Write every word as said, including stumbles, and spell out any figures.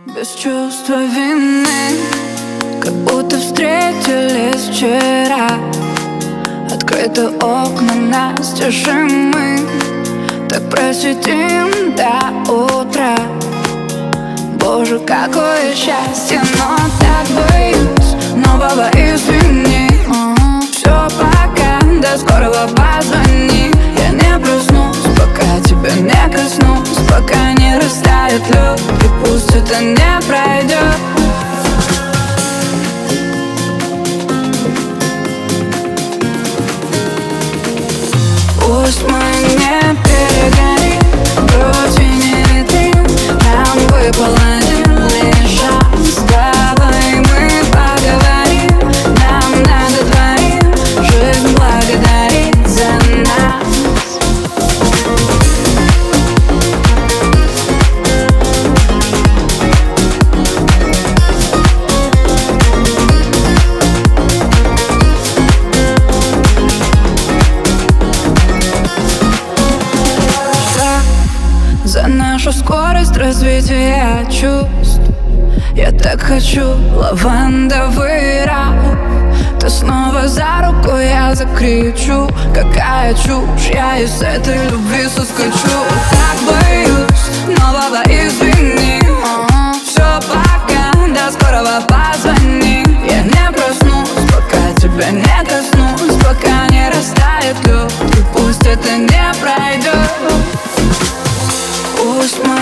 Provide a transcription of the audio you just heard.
Без чувства вины, как будто встретились вчера. Открыты окна настежь, и мы так просидим до утра. Боже, какое счастье, но так боюсь нового извини. Все, пока, до скорого позвони. Я не проснусь, пока тебя не коснусь, пока не растает лед, и пусть это не пройдет. Пусть мы не перегорим, грудь не летим. Нам выпал один лишь шанс, давай мы поговорим. Нам надо двоим жизнь благодарить за нас. За нашу скорость развития чувств. Я так хочу лавандовый рай. Ты снова за руку, я закричу. Какая чушь, я из этой любви соскочу. Так боюсь нового извини. Все, пока, до скорого позвони. Я не проснусь, пока тебя не коснусь, пока не растает лед, и пусть это не пройдет. Пусть мы